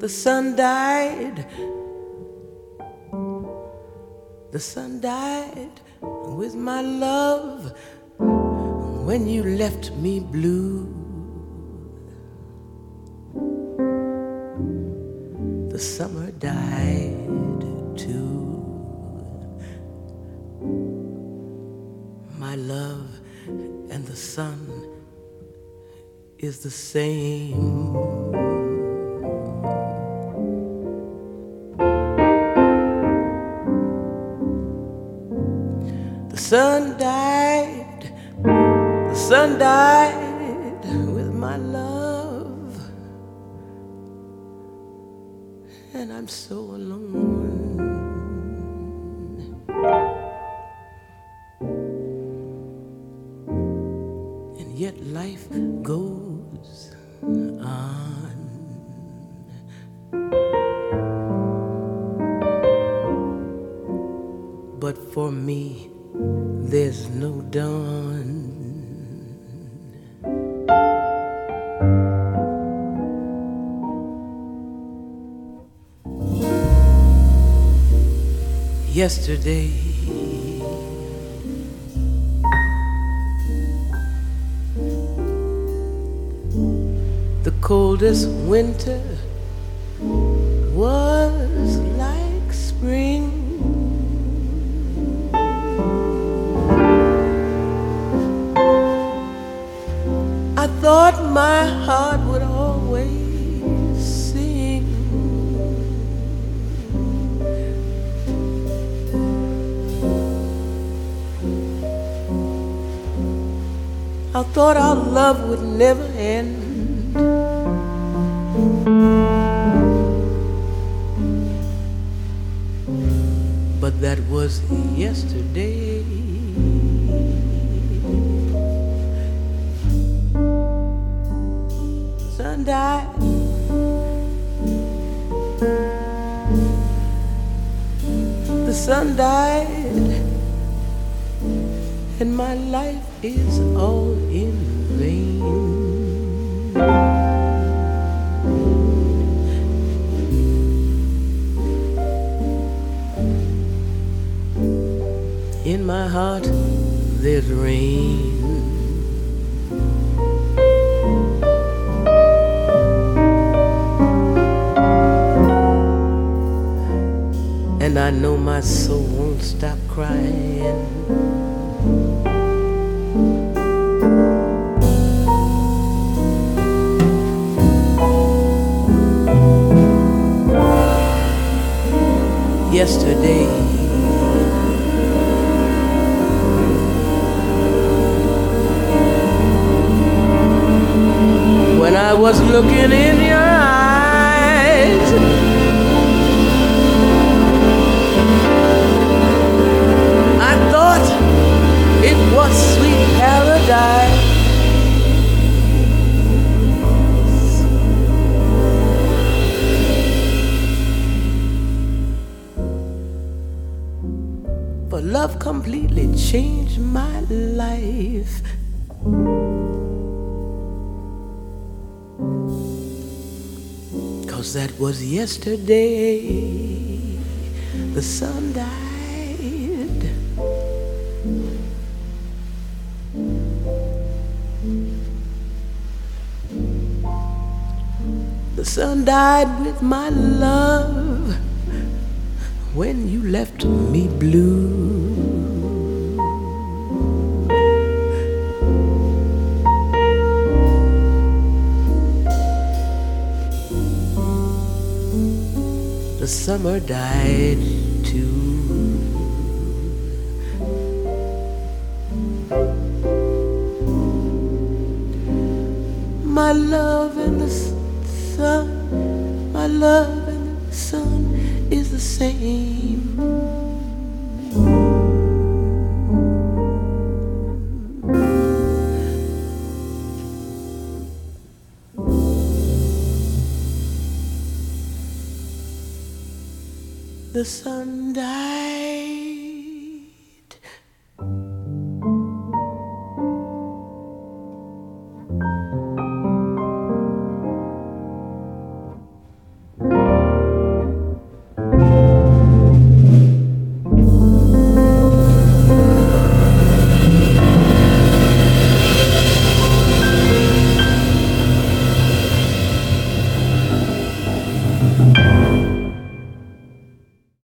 The sun died. The sun died with my love when you left me blue. The summer died too. My love and the sun is the same. The sun died, the sun died with my love, and I'm so alone. And yet life goes on. But for me, there's no dawn. Yesterday, the coldest winter was like spring. I thought my heart would always sing. I thought our love would never end. But that was yesterday. Sun died. The sun died, and my life is all in vain. In my heart there's rain. And I know my soul won't stop crying. Yesterday, when I was looking in your eyes, I thought it was sweet paradise. For love completely changed my life. Cause that was yesterday. The sun died. The sun died with my love when you left me blue. The summer died too. My love and the sun, my love and the sun is the same. The sun died.